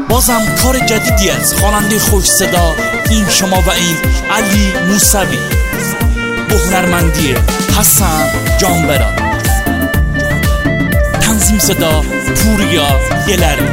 بازم کار جدیدی از خواننده خوش صدا، این شما و این علی موسوی با هنرمندی حسن جانبران، تنظیم صدا پوریا گلری.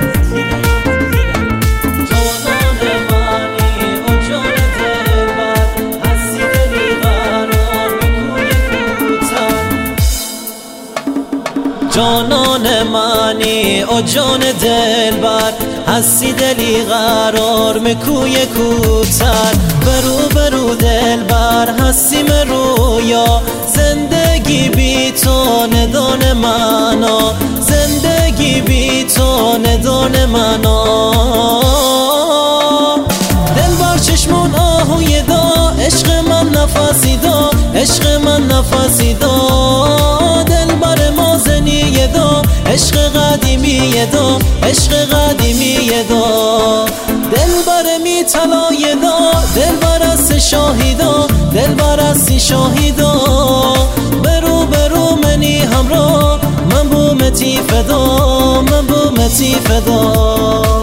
جانان منی او جان دلبر، هستی دلی قرار مکوی کوتر. برو برو دلبر هستی مرویا، زندگی بی تو ندان منا، زندگی بی تو ندان منا. دلبر چشمون آهوی دا، عشق من نفسی دا، عشق من نفسی دا. دلبر مازنی دا، عشق قدیمی دا، عشق قدیمی دا. دلبر می طلای دا، دلبر است شاهیدا، دلبر است شاهیدا. برو برو منی همراه، من بومتی فدا، من بومتی فدا.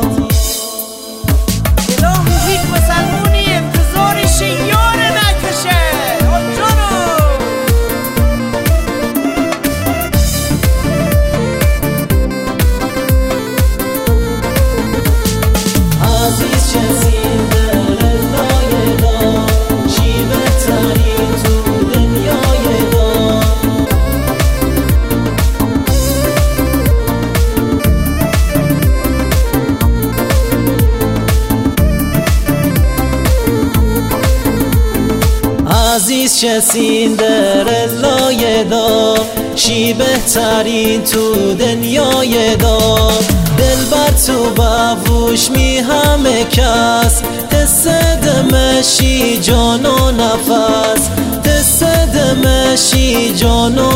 عزیز چسین در لایه دا، شی بهترین تو دنیای دا. دلبر تو بفوش می همه کس، حس دمشی جان و نفس، حس دمشی جان و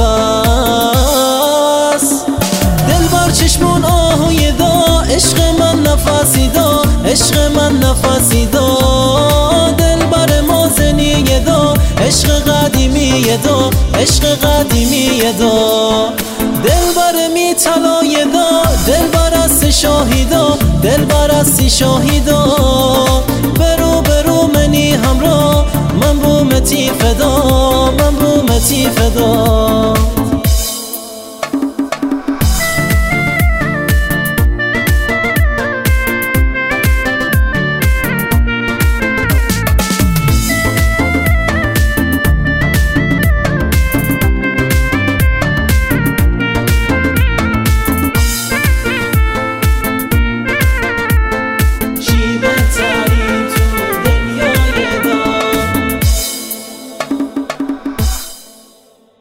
نفس. دلبر چشمون آهوی دا، عشق من نفسی دا، عشق من نفسی دا. دلبر مازنی دا، عشق قدیمی دا، عشق قدیمی دا. دلبر می طلای دا، دلبر است شاهیدا، دلبر است شاهیدا. برو برو منی همراه، من بومتی فدا، من بومتی فدا.